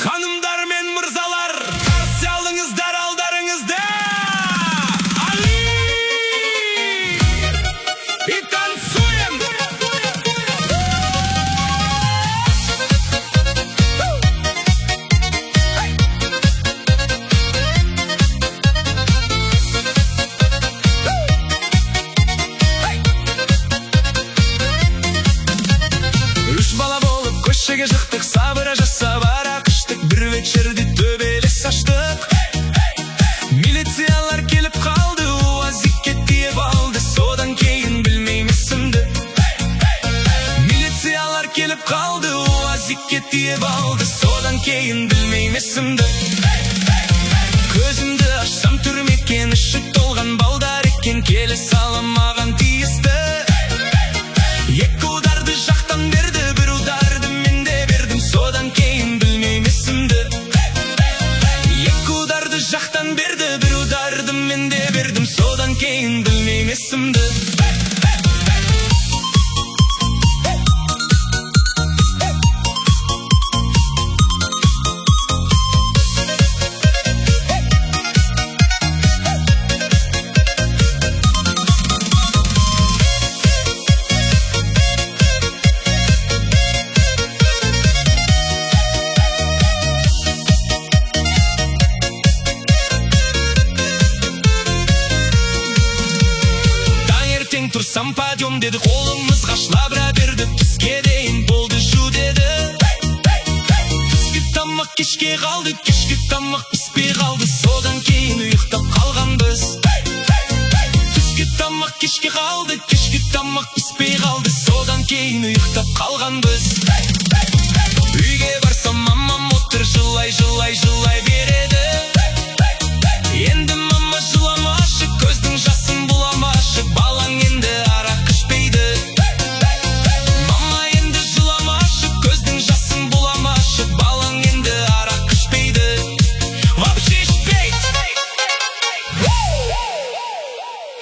Ханымдар мен мырзалар, қарсы алыңыздар алдарыңызды. Али! И танцуем! Үш бала болып көшеге шықтық, сабыра жасап арақыштық, бір вечерде төбелес аштық. Милициялар келіп қалды, уазикке тиеп алды, содан кейін білмеймін есімді. Милициялар келіп қалды, уазикке тиеп алды, содан кейін білмеймін есімді. Көзімді ашсам түрме екен, ішік толған балдар екен, келе сала маған тиісті. Екі ударды жақтан берді, бір ударды мен де бердім, содан кейін білмеймін есімді. Екі ударды жақтан берді, бір ударды мен де бердім, содан кейін білмеймін есімді. Тұрсам подъем деді, қолымызға шлабра берді, түске дейін болды шу деді. Түскі тамақ кешке қалды, кешкі тамақ піспей қалды, содан кейін ұйықтап қалғанбыз. Түскі тамақ кешке қалды, кешкі тамақ піспей қалды, содан кейін ұйықтап қалғанбыз. Үйге барсам